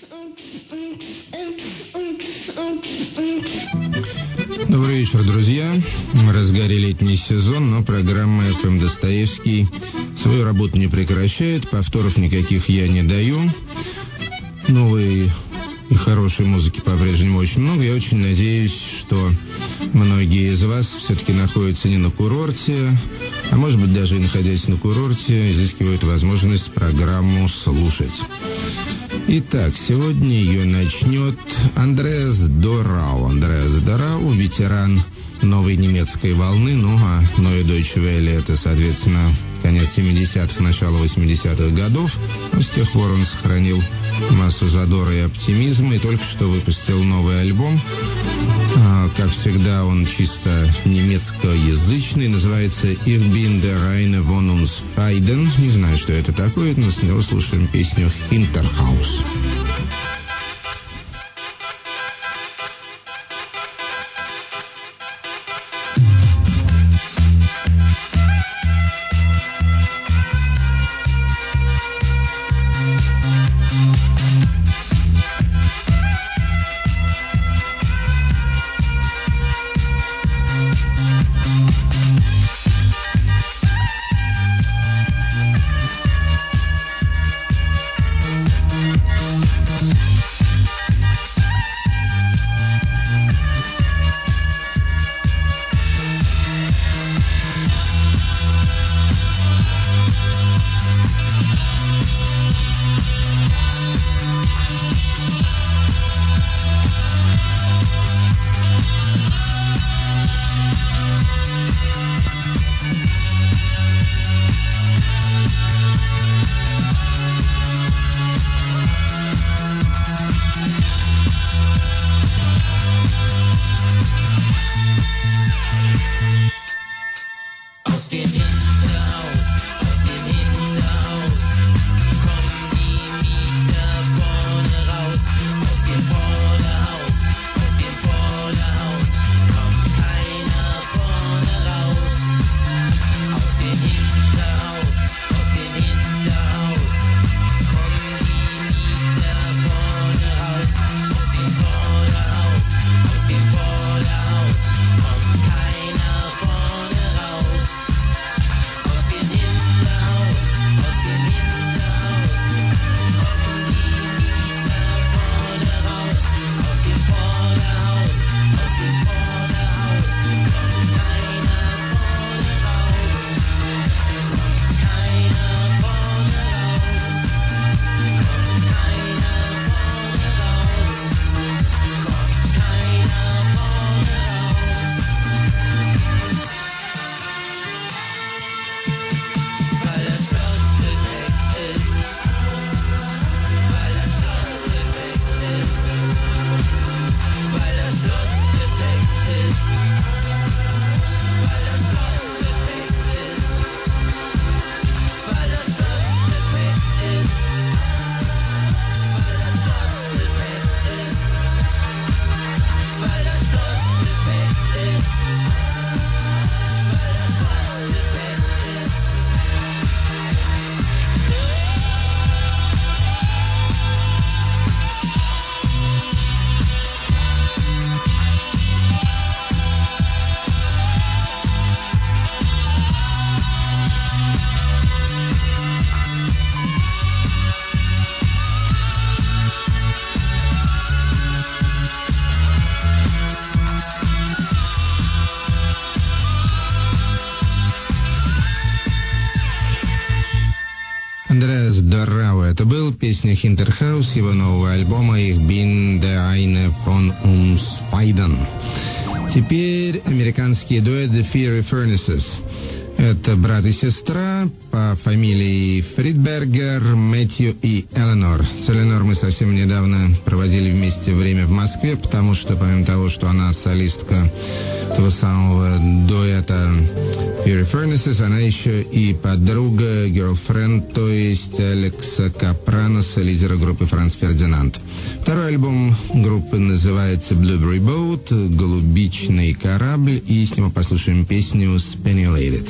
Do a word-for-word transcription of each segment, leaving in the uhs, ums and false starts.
Добрый вечер, друзья. В разгаре летний сезон, но программа эф эм Достоевский свою работу не прекращает. Повторов никаких я не даю. Новой и хорошей музыки по-прежнему очень много. Я очень надеюсь, что многие из вас все-таки находятся не на курорте, а может быть даже и находясь на курорте, изыскивают возможность программу слушать. Итак, сегодня ее начнет Андреас Дорау. Андреас Дорау, ветеран новой немецкой волны, ну а Neue Deutsche Welle — это, соответственно, конец семидесятых, начало восьмидесятых годов. Но с тех пор он сохранил массу задора и оптимизма и только что выпустил новый альбом. А, как всегда, он чисто немецкоязычный, называется «Ich bin der eine von uns beiden». Не знаю, что это такое, но с него слушаем песню «Hinterhaus». Андреас Дорау это был, песня «Hinterhaus» его нового альбома «Ich bin der eine von uns beiden». Теперь американский дуэт The Fiery Furnaces. Это брат и сестра по фамилии Фридбергер, Мэтью и Эленор. С Эленор мы совсем недавно проводили вместе время в Москве, потому что, помимо того, что она солистка того самого дуэта Fiery Furnaces, она еще и подруга, girlfriend, то есть Алекса Капраноса, лидера группы Франц Фердинанд. Второй альбом группы называется Blueberry Boat, голубичный корабль, и с него послушаем песню Spinulated.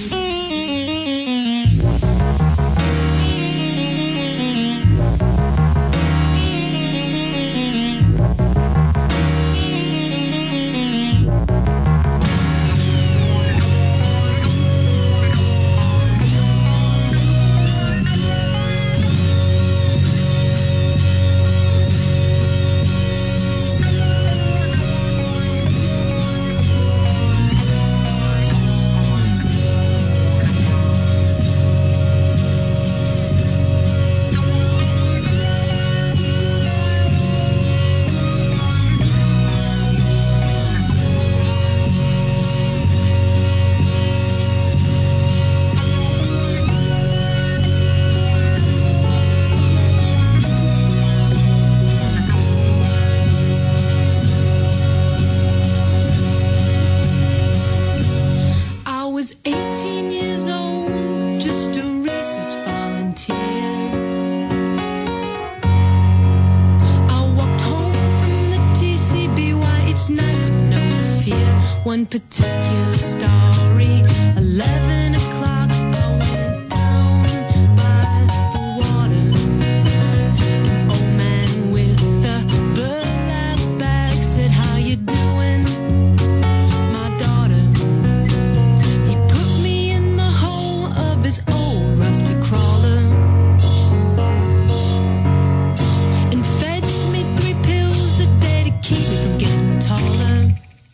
one particular story. Eleven o'clock, I went down by the water. An old man with a burlap bag said, "How you doing, my daughter?" He put me in the hole of his old rusty crawler and fed me three pills a day to keep me from getting taller.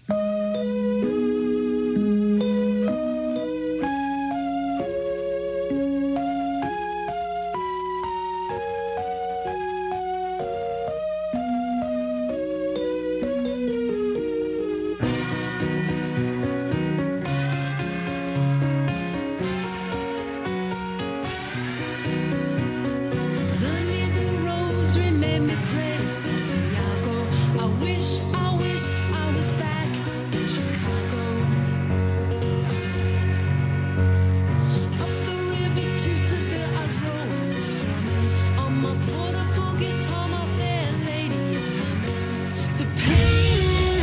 Learn me the rosary, made me pray to Santiago. I wish, I wish I was back in Chicago. Up the river to Seville, I was rolling, strumming on my portable guitar, my fair lady is humming. The pain,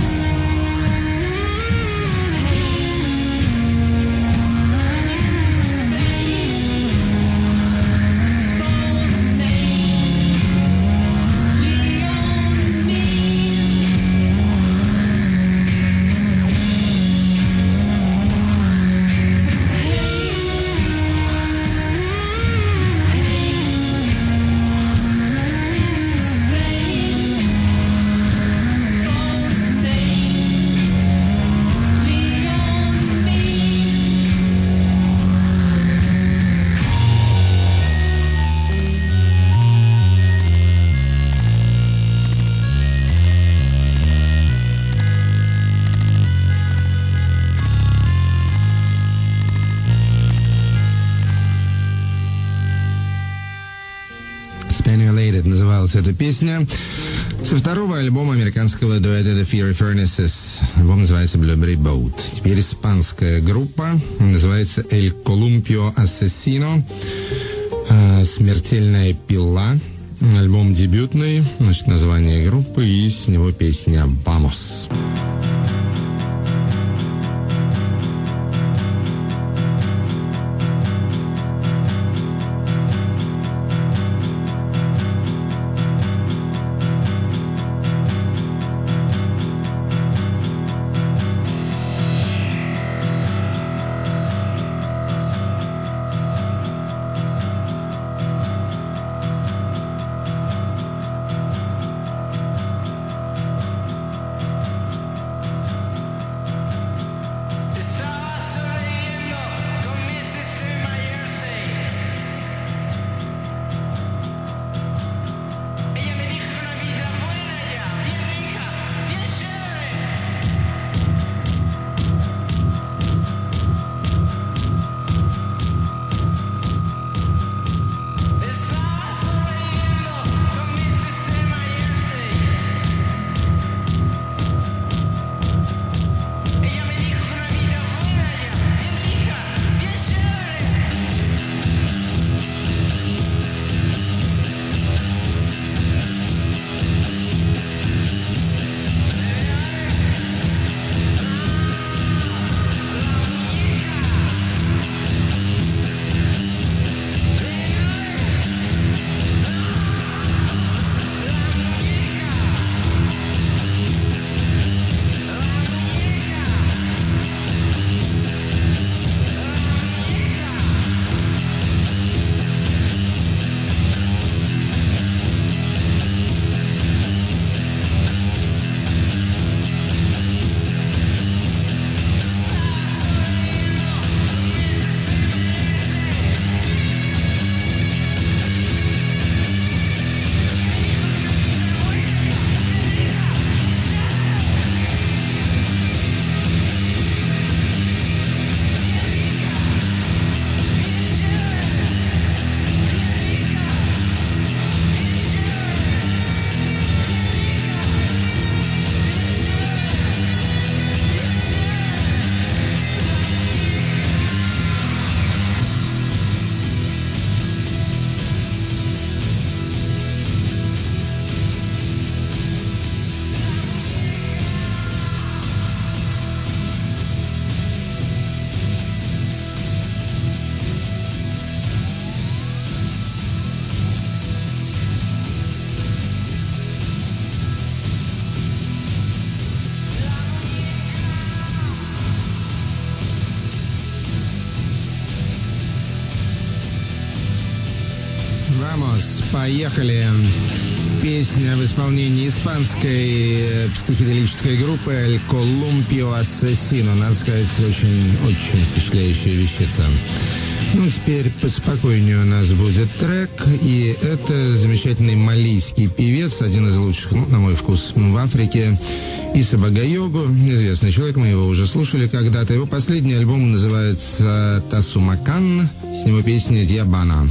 Stimulated называлась эта песня. Со второго альбома американского дуэта The Fiery Furnaces. Альбом называется Blueberry Boat. Теперь испанская группа. Называется El Columpio Asesino. Смертельная пила. Альбом дебютный. Значит, название группы. И с него песня «Vamos». Поехали. Песня в исполнении испанской психоделической группы El Columpio Asesino. Надо сказать, очень, очень впечатляющая вещица. Ну, теперь поспокойнее у нас будет трек. И это замечательный малийский певец, один из лучших, ну, на мой вкус, в Африке. Иса Багайогу, известный человек, мы его уже слушали когда-то. Его последний альбом называется «Тасумакан». С него песня «Диабана».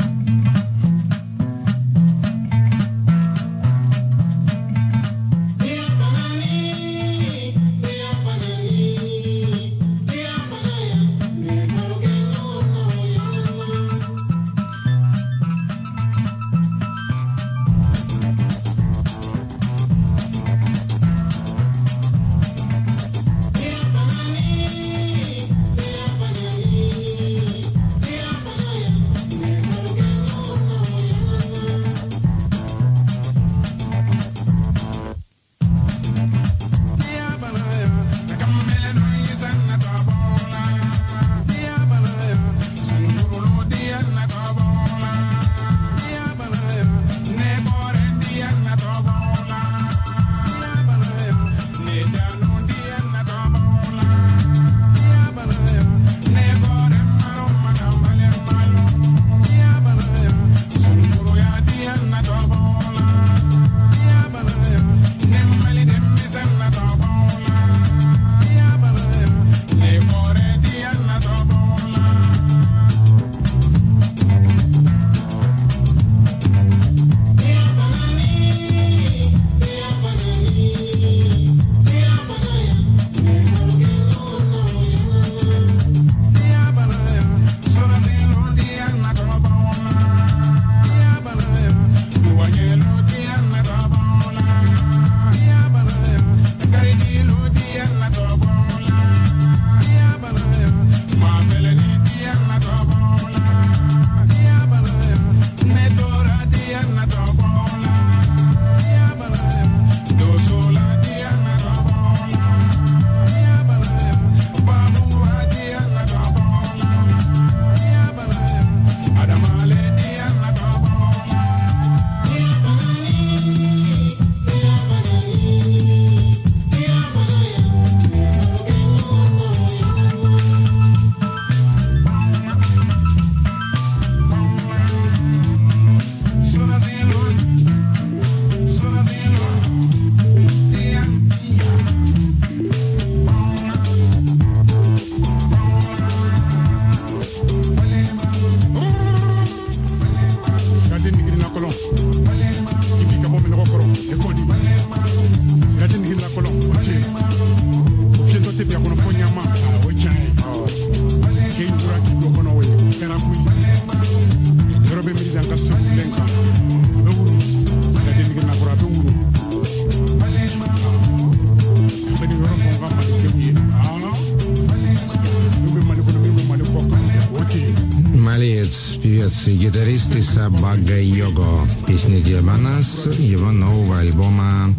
И гитарист Иса Багайого. Песня «Диабана» с его нового альбома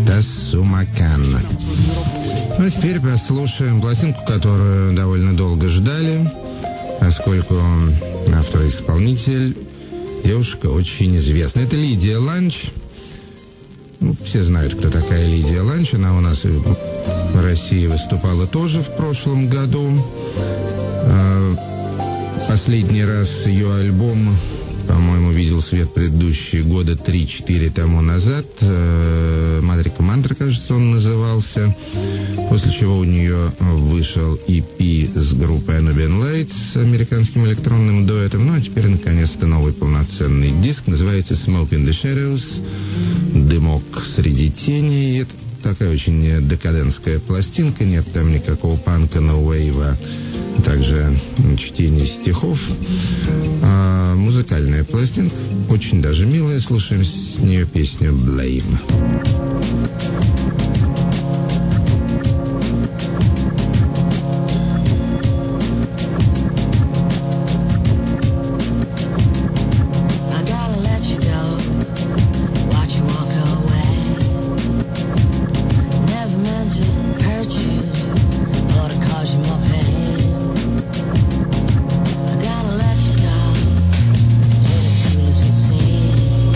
«Тасумакан». Ну, а теперь послушаем пластинку, которую довольно долго ждали, поскольку автор и исполнитель девушка очень известна. Это Лидия Ланч. Ну, все знают, кто такая Лидия Ланч. Она у нас в России выступала тоже в прошлом году. Последний раз ее альбом, по-моему, видел свет предыдущие года три-четыре тому назад. «Мадрика Мантра», кажется, он назывался. После чего у нее вышел и пи с группой Anubian Lights, с американским электронным дуэтом. Ну, а теперь, наконец-то, новый полноценный диск. Называется «Smoke in the Shadows». «Дымок среди теней». Это такая очень декадентская пластинка. Нет там никакого панка, ноу-вейва. Также чтение стихов. А музыкальная пластинка. Очень даже милая. Слушаем с нее песню «Blame». See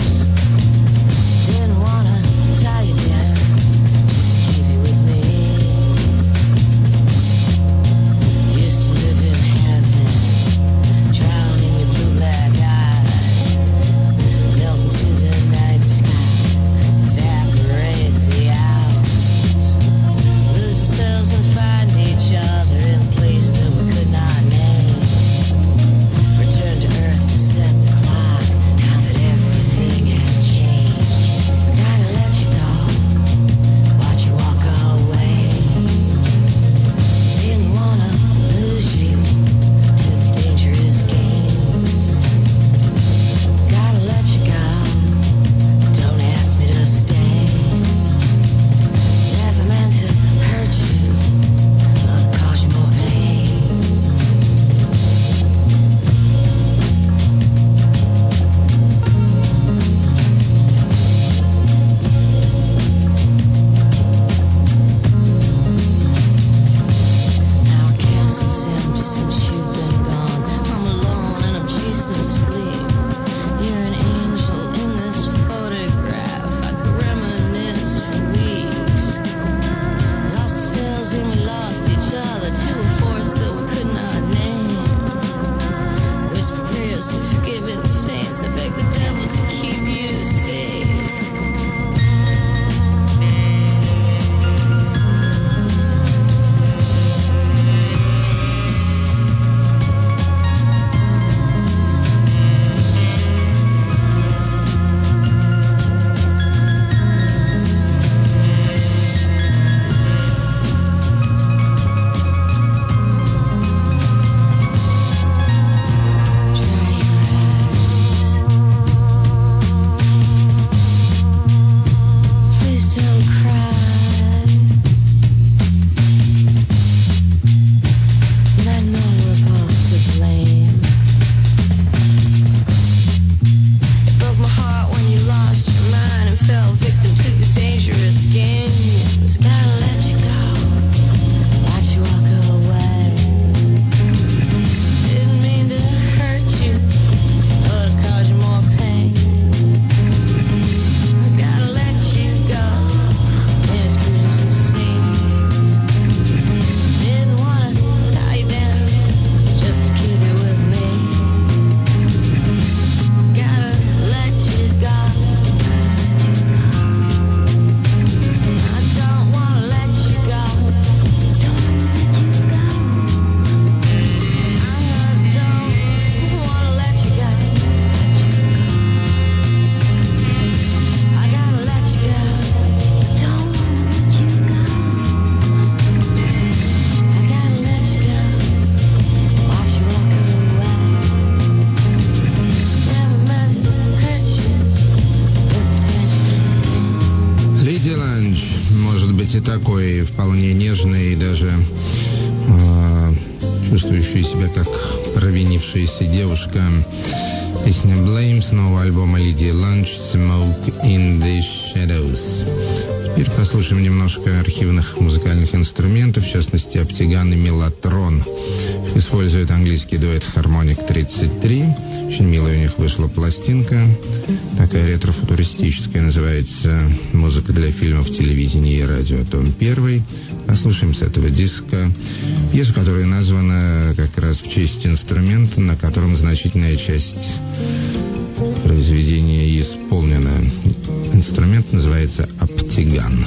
может быть и такой, вполне нежный, и даже э, чувствующая себя как провинившаяся девушка. Песня «Blame» с нового альбома Лидии Ланч «Smoke in the Shadows». Теперь послушаем немножко архивных музыкальных инструментов, в частности, оптиган и меллотрон. Их использует английский дуэт Harmonic тридцать три. Очень милая у них вышла пластинка, такая ретро-футуристическая, называется «Музыка для фильмов, телевидения и радио», том первый. Послушаем с этого диска пьесу, которая названа как раз в честь инструмента, на котором значительная часть произведения исполнена. Инструмент называется оптиган.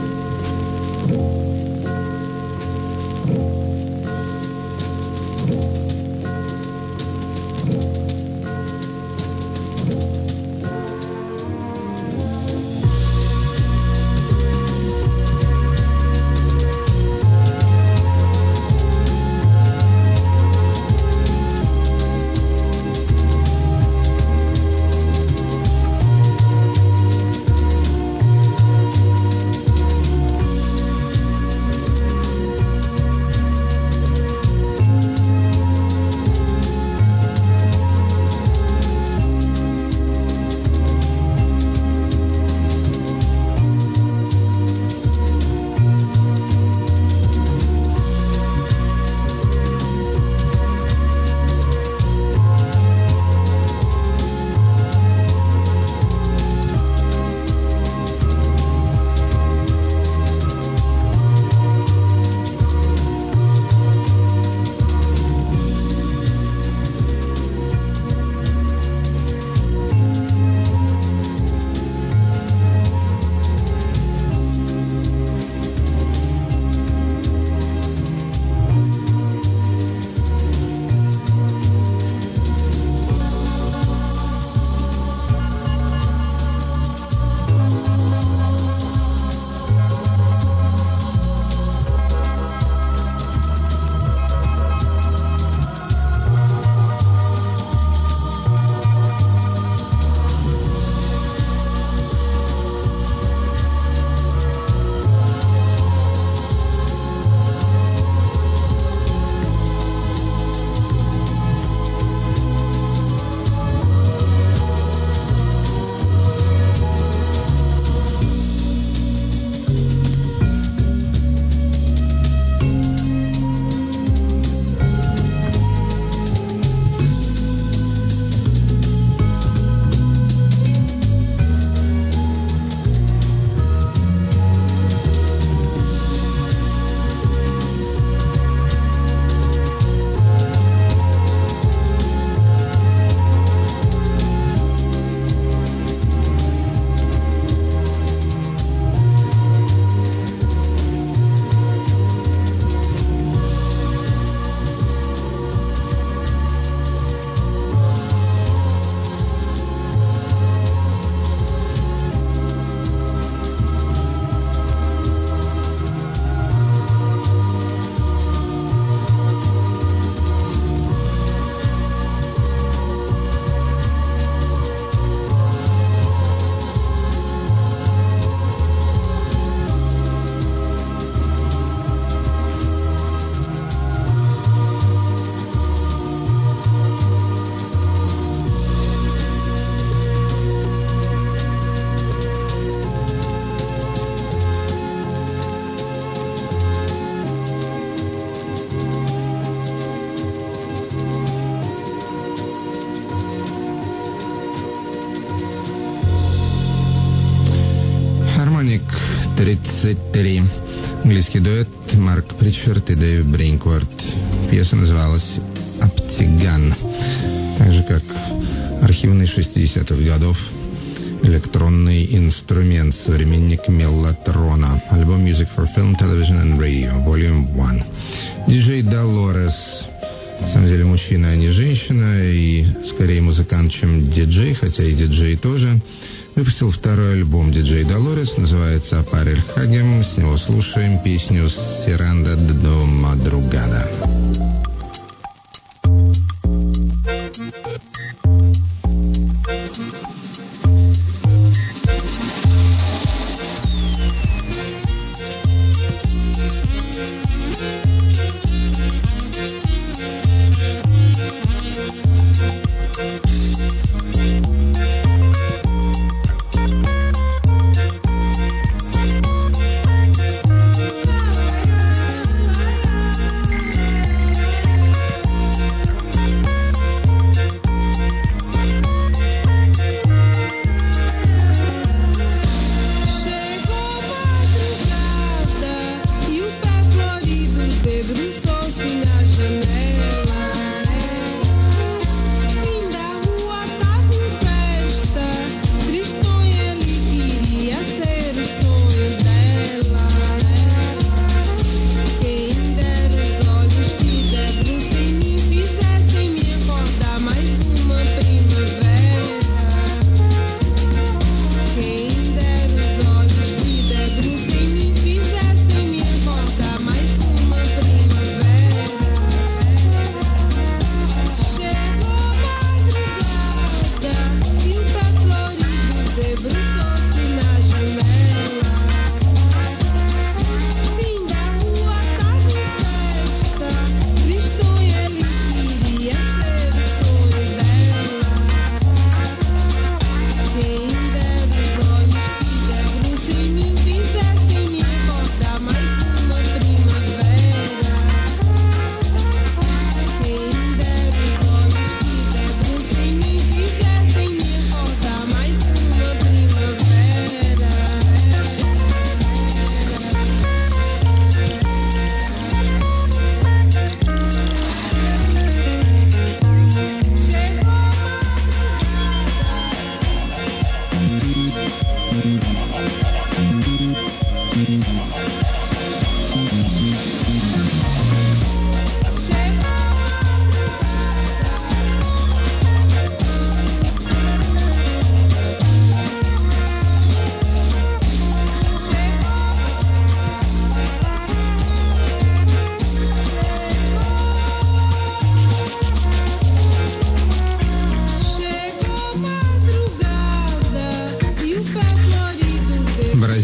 тридцать три. Английский дуэт Марк Притчфорд и Дэйв Бринкварт. Пьеса называлась «Оптиган». Так же, как архивный шестидесятых годов электронный инструмент, современник меллотрона. Альбом Music for Film, Television and Radio, Volume один. Диджей Долорес. На самом деле мужчина, а не женщина, и скорее музыкант, чем диджей, хотя и диджей тоже. Выпустил второй альбом диджей Долорес, называется «Апарель Хагем». С него слушаем песню «Сиранда до Мадругада».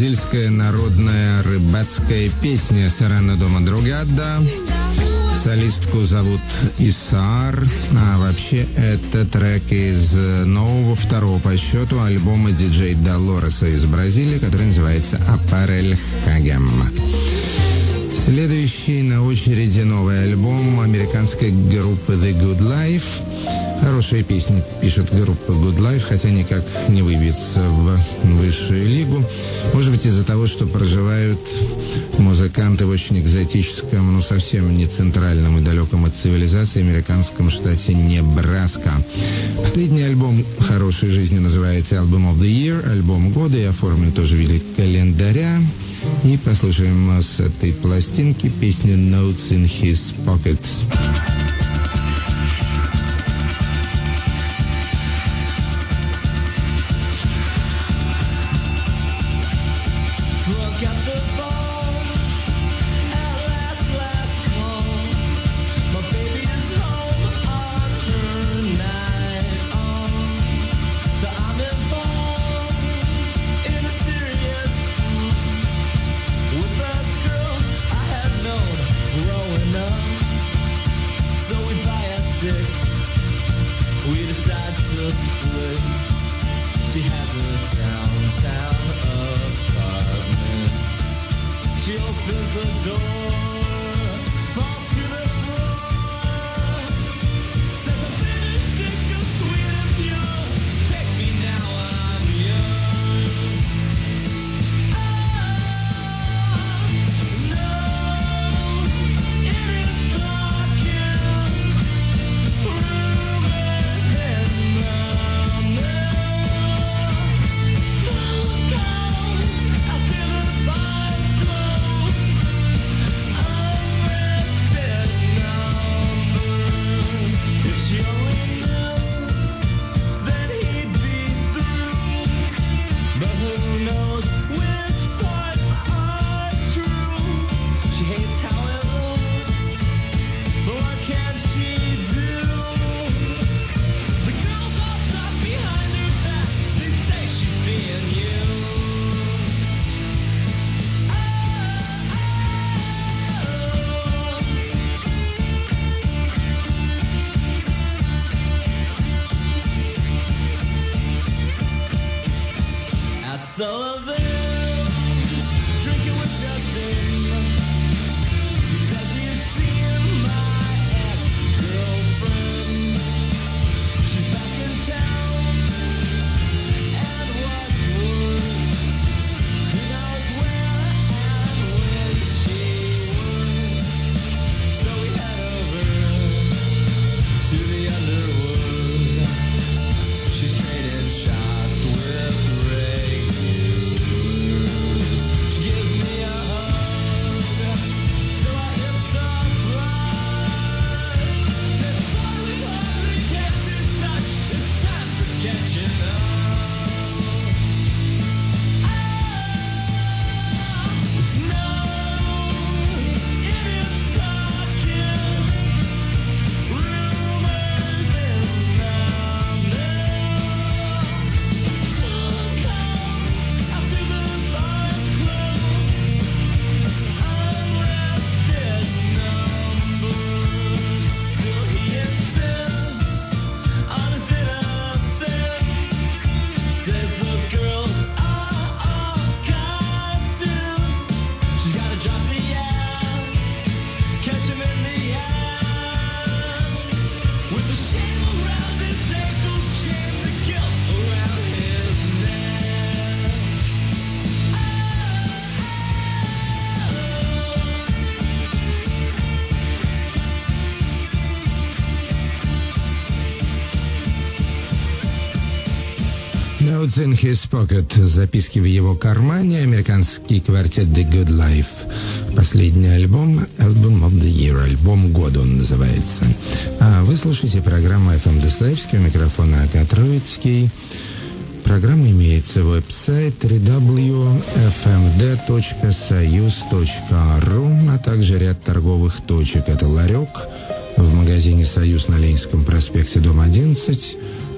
бразильская народная рыбацкая песня «Серана до Мадрогада». Солистку зовут Исаар, а вообще это трек из нового, второго по счету альбома диджей Долореса из Бразилии, который называется «Апарель Хагем». Следующий на очереди новый альбом американской группы The Good Life. Хорошие песни пишет группа Good Life, хотя никак не выбьется в высшую лигу. Может быть, из-за того, что проживают музыканты в очень экзотическом, ну совсем не центральном и далеком от цивилизации американском штате Небраска. Последний альбом «Хорошей жизни» называется «Album of the Year», альбом года, и оформлен тоже в виде календаря. И послушаем с этой пластинки песню «Notes in His Pockets». Notes in His Pocket. Записки в его кармане. Американский квартет The Good Life. Последний альбом, Album of the Year, альбом года он называется. А вы слушаете программу эф эм Достоевский, у микрофона Акат Троицкий. Программа имеется веб-сайт дабл ю дабл ю дабл ю точка эф эм дэ точка союз точка ру, а также ряд торговых точек. Это ларек в магазине «Союз» на Ленинском проспекте, дом одиннадцать,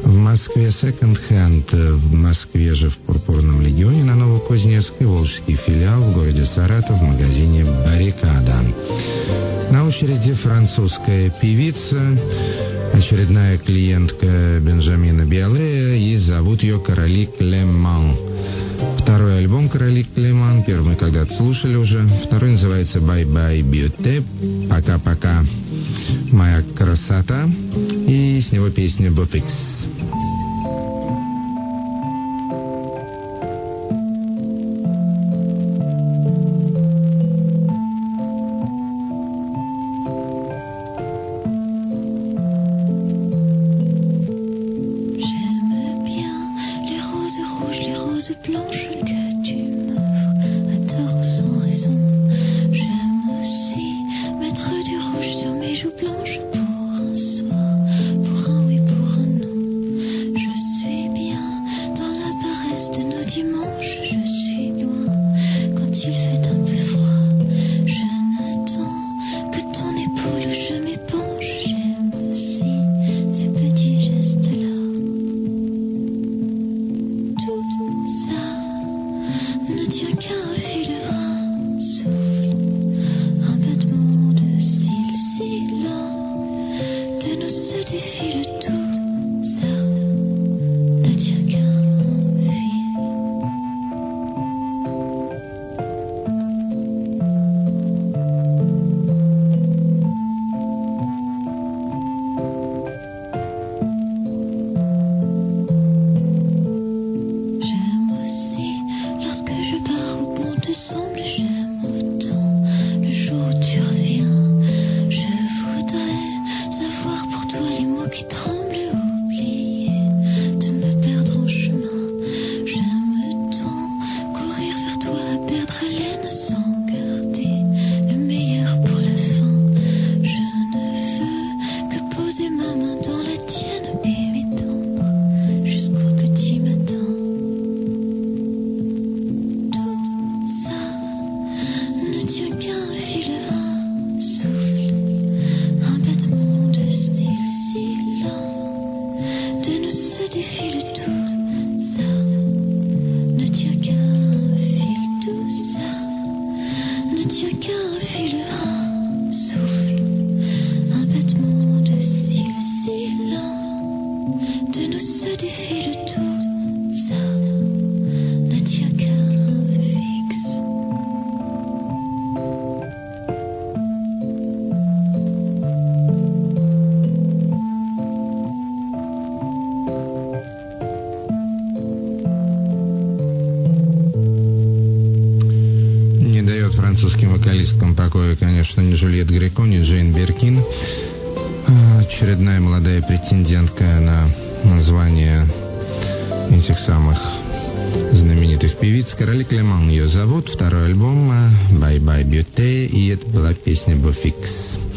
В Москве Second Hand, в Москве же в Пурпурном легионе на Новокузнецкой, волжский филиал в городе Саратов в магазине «Баррикада». На очереди французская певица, очередная клиентка Бенджамина Биолея, и зовут ее Короли Клеман. Второй альбом «Короли Клеман», первый мы когда-то слушали уже, второй называется «Bye-bye Beauté», «Пока-пока, моя красота», и с него песня «Буфикс». Конечно, не Жюльет Греко, не Джейн Биркин. Очередная молодая претендентка на звание этих самых знаменитых певиц. Короли Клеман ее зовут. Второй альбом «Bye Bye Beauté», и это была песня «Буфикс».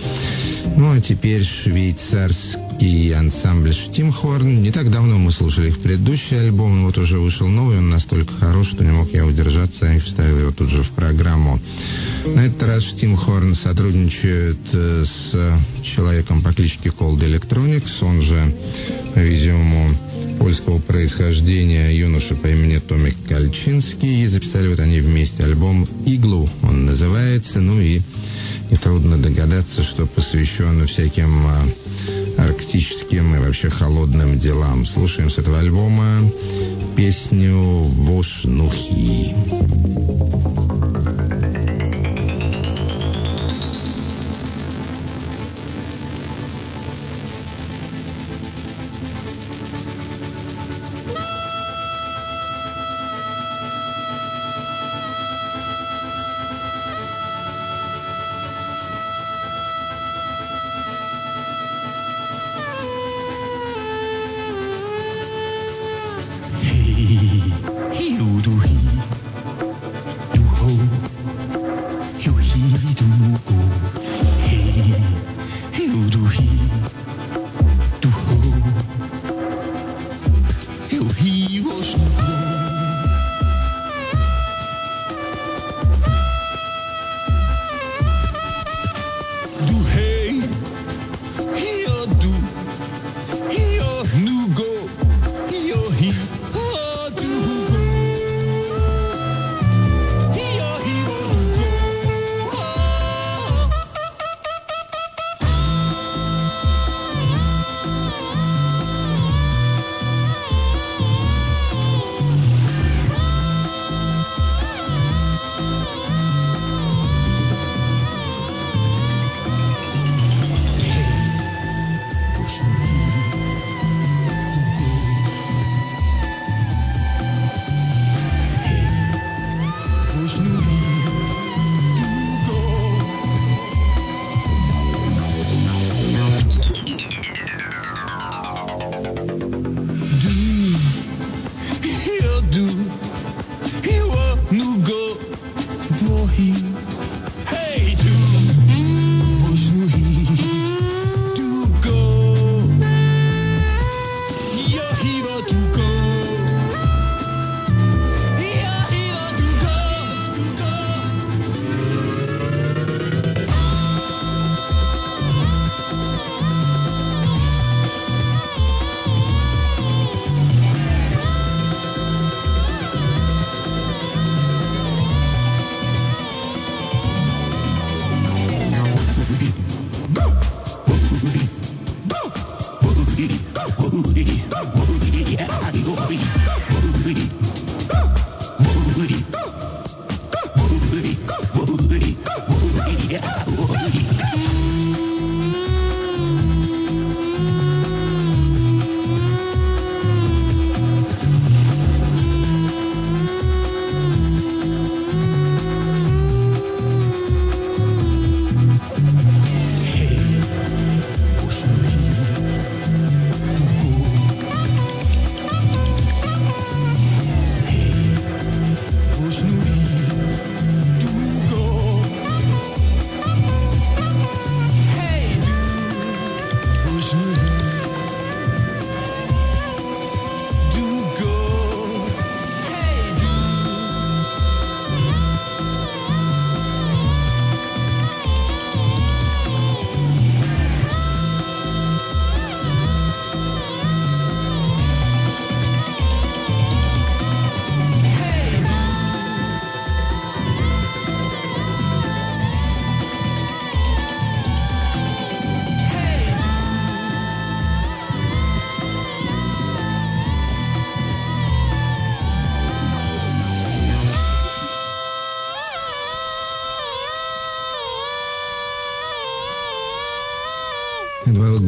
Ну, а теперь швейцарский ансамбль «Штимхорн». Не так давно мы слушали их предыдущий альбом, вот уже вышел новый, он настолько хорош, что не мог я удержаться и вставил его тут же в программу. На этот раз «Штимхорн» сотрудничает с человеком по кличке Cold Electronics, он же, по-видимому, польского происхождения юноша по имени Томик Кальчинский, и записали вот они вместе альбом «Иглу», он называется, ну и нетрудно догадаться, что посвящен всяким а, арктическим и вообще холодным делам. Слушаем с этого альбома песню «Вошнухи». Hi, hi, du, du, hi.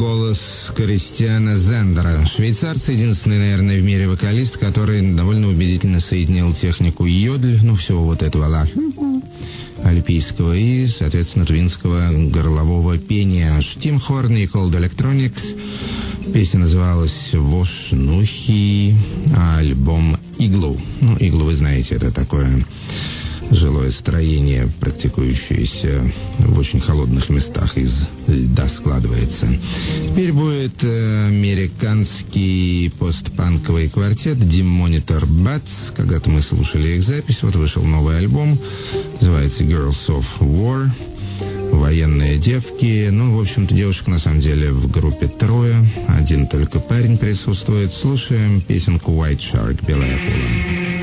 голос Кристиана Зендера. Швейцарец, единственный, наверное, в мире вокалист, который довольно убедительно соединил технику йодль, ну, всего вот этого ла альпийского и, соответственно, твинского горлового пения. Тим Хорн и Cold Electronics. Песня называлась «Вош Нухи», а альбом «Иглу». Ну, «Иглу» вы знаете, это такое жилое строение, практикующееся в очень холодных местах, из льда складывается. Теперь будет э, американский постпанковый квартет Demonitor Bats. Когда-то мы слушали их запись. Вот вышел новый альбом. Называется Girls of War. Военные девки. Ну, в общем-то, девушек на самом деле в группе трое. Один только парень присутствует. Слушаем песенку White Shark, белая акула.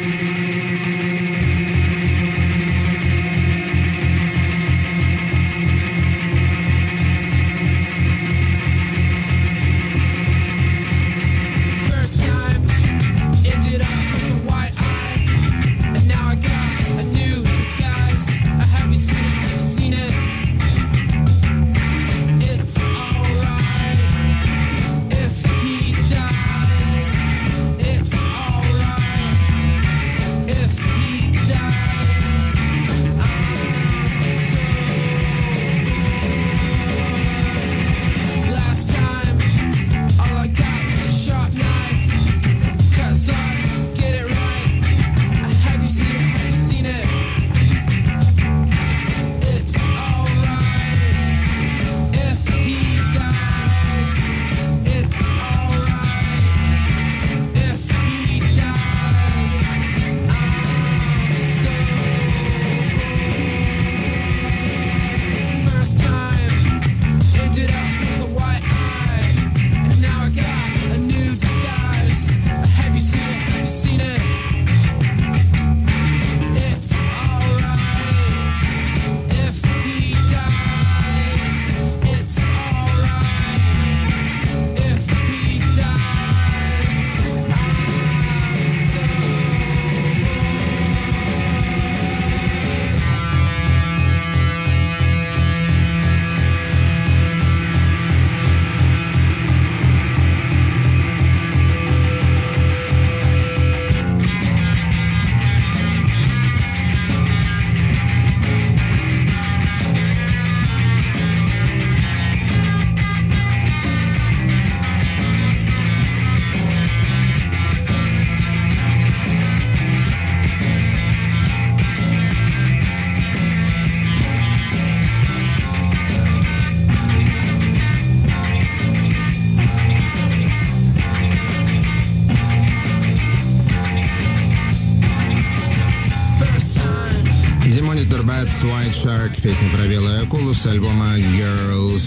White Shark, песня про белую акулу с альбома Girls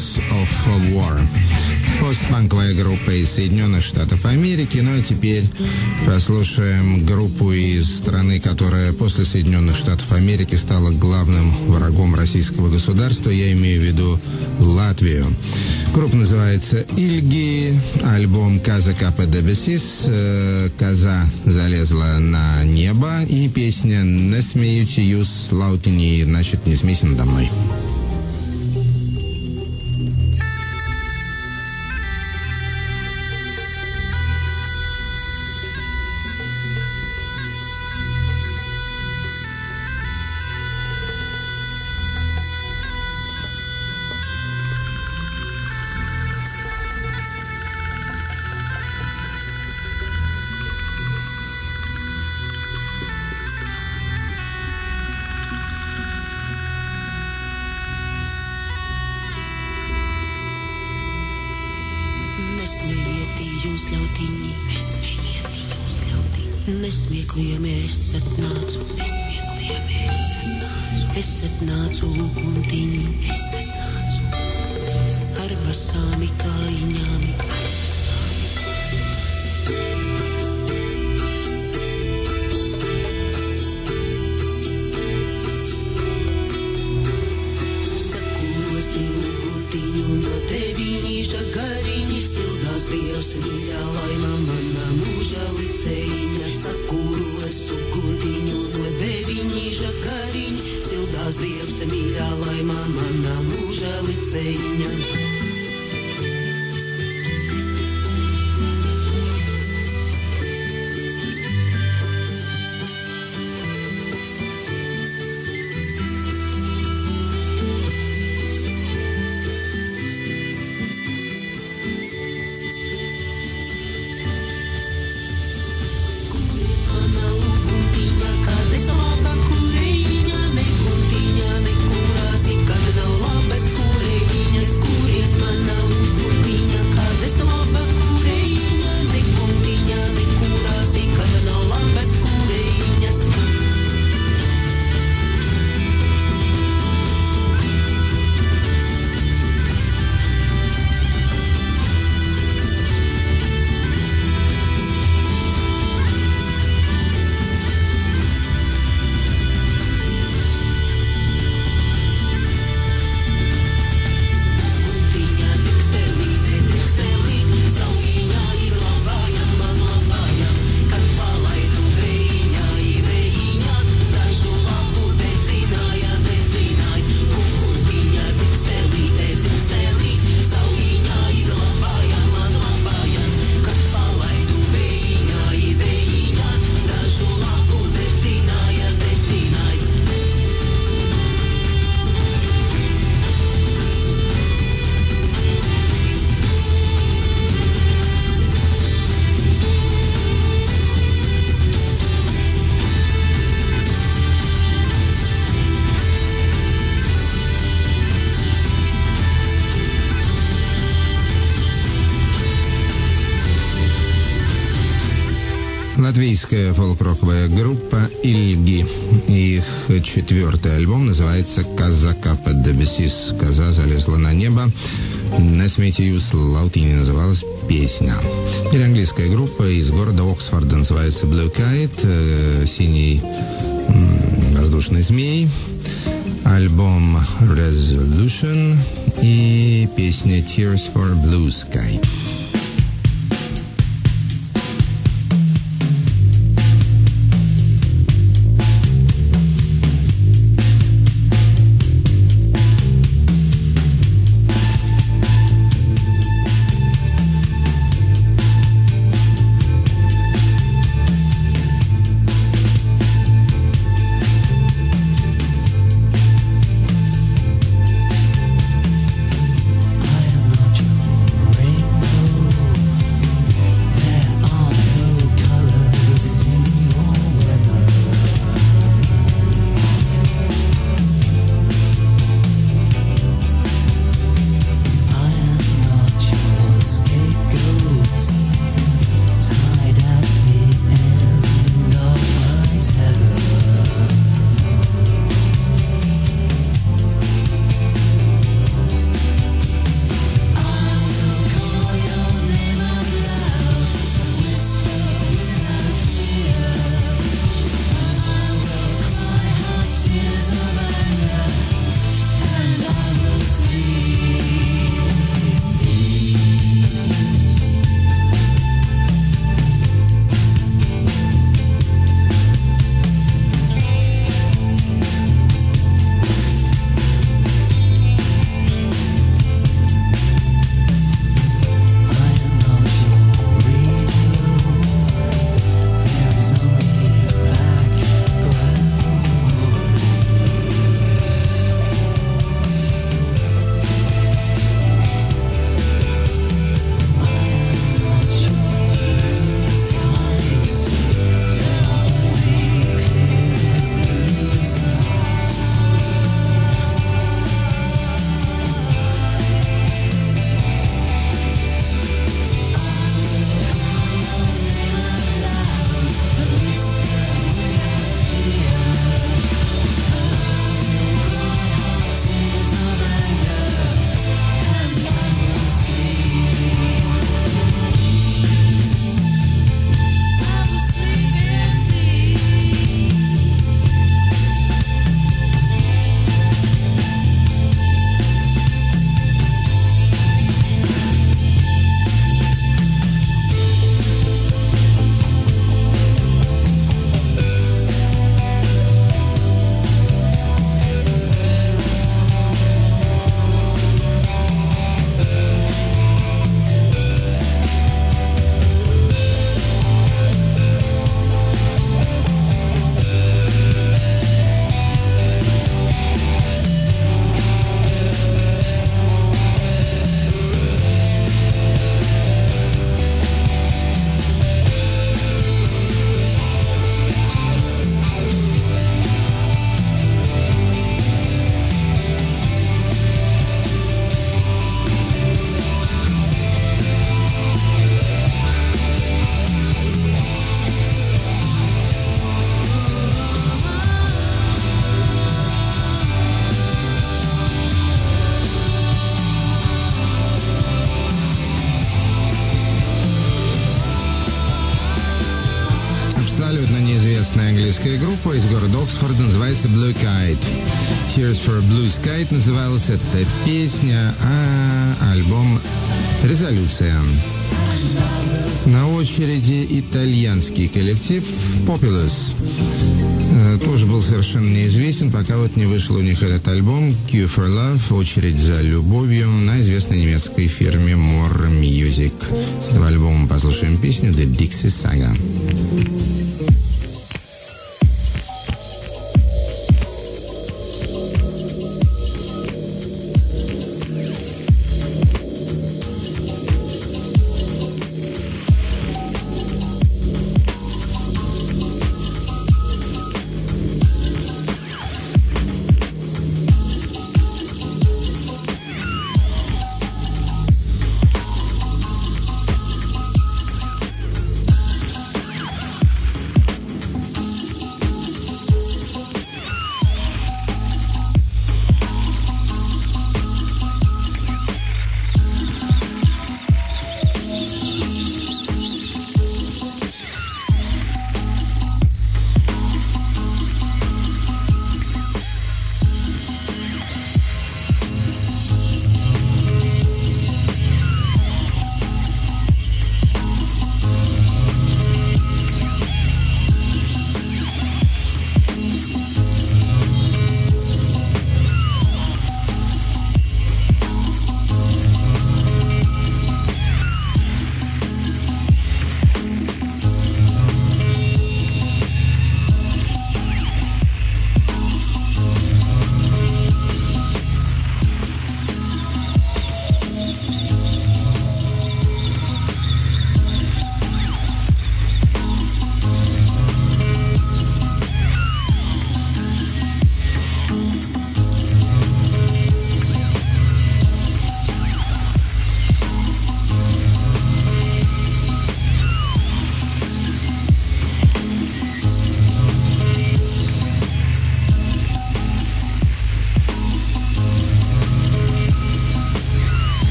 of War. Постпанковая группа из Соединенных Штатов Америки. Ну а теперь послушаем группу из страны, которая после Соединенных Штатов Америки стала главным врагом российского государства. Я имею в виду Латвию. Группа называется Ильги. Альбом «Каза Капа Дебесис». «Коза залезла на небо». И песня «Не смеючи Лаутини», значит, не смейся надо мной. Nesmiekliemies, esat nācu, esat nācu kuntiņu, ar vasāmi kājiņām. Sakūrosim kuntiņu no teviņīša gariņi, sildās Dievs mīļā laimā manā mūžā licējiņa. Sakūrosim kuntiņu no teviņīša gariņi, sildās Dievs mīļā laimā manā mūžā licējiņa. роковая группа Ильги. Их четвертый альбом называется «Коза капет дебесис». «Коза залезла на небо». На Сметиюс Лаутини называлась песня. Теперь английская группа из города Оксфорда называется Blue Kite, э, синий м, воздушный змей. Альбом Resolution и песня Tears for Blue Sky. Английская группа из города Оксфорда называется Blue Kite. Tears for Blue Sky называлась эта песня, а альбом «Резолюция». На очереди итальянский коллектив Populous. Тоже был совершенно неизвестен, пока вот не вышел у них этот альбом Cure for Love, очередь за любовью, на известной немецкой фирме More Music. С этого альбома послушаем песню The Dixie Saga.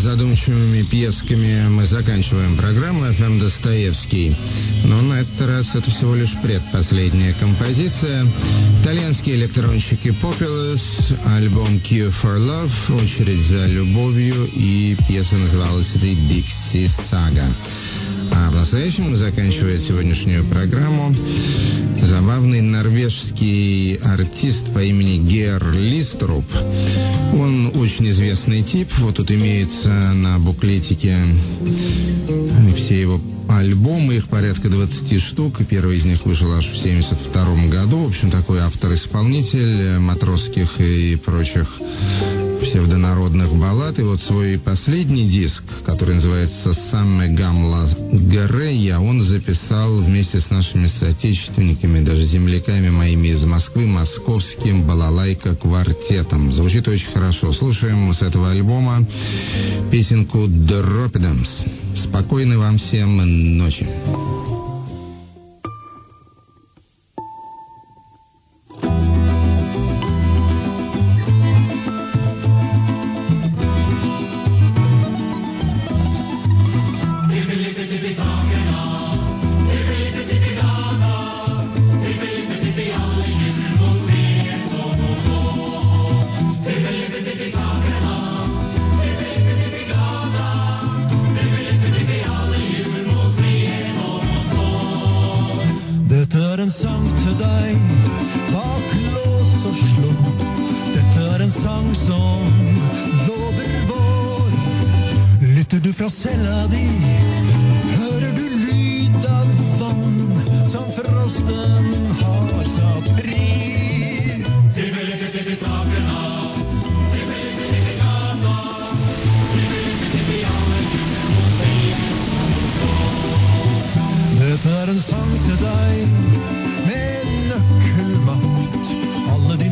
задумчивыми пьесками мы заканчиваем программу эф эм Достоевский. Но на этот раз это всего лишь предпоследняя композиция. Итальянские электронщики Populous, альбом Cure for Love, очередь за любовью, и пьеса называлась The Dixie Saga. А по-настоящему заканчивает сегодняшнюю программу забавный норвежский артист по имени Гер Листруб. Он очень известный тип. Вот тут имеется на буклетике все его альбомы, их порядка двадцати штук. Первый из них вышел аж в семьдесят втором году. В общем, такой автор-исполнитель матросских и прочих псевдонародных баллад. И вот свой последний диск, который называется «Самме Гамла Герея», он записал вместе с нашими соотечественниками, даже земляками моими из Москвы, московским балалайка-квартетом. Звучит очень хорошо. Слушаем с этого альбома песенку «Дропидамс». Спокойной вам всем ночи.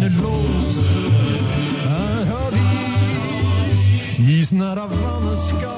Not a runner sky.